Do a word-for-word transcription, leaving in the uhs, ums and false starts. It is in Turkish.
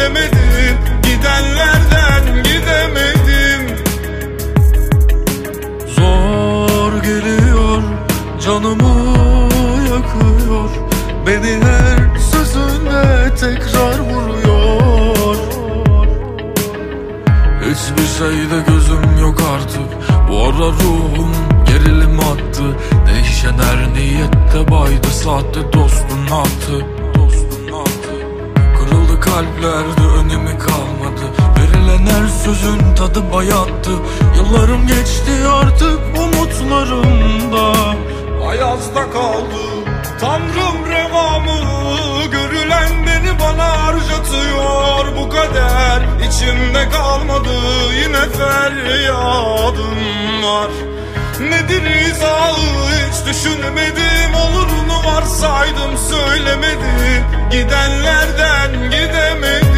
söylemedin, gidenlerden gidemedim. Zor geliyor, canımı yakıyor, beni her sözünde tekrar vuruyor. Hiçbir şeyde gözüm yok artık, bu ara ruhum gerilim attı. Değişen her niyette baydı, sahte dostun attı. Kırıldı kalplerde, önemi kalmadı, verilen her sözün tadı bayattı. Yıllarım geçti artık umutlarımda, Ayazda kaldı Tanrım revamı, görülen beni bana harcatıyor. Bu kader içimde kalmadı, yine feryadım var. Nedir izahı hiç düşünmedim, olurunu varsaydım söylemedim, gidenlerden gidemedim.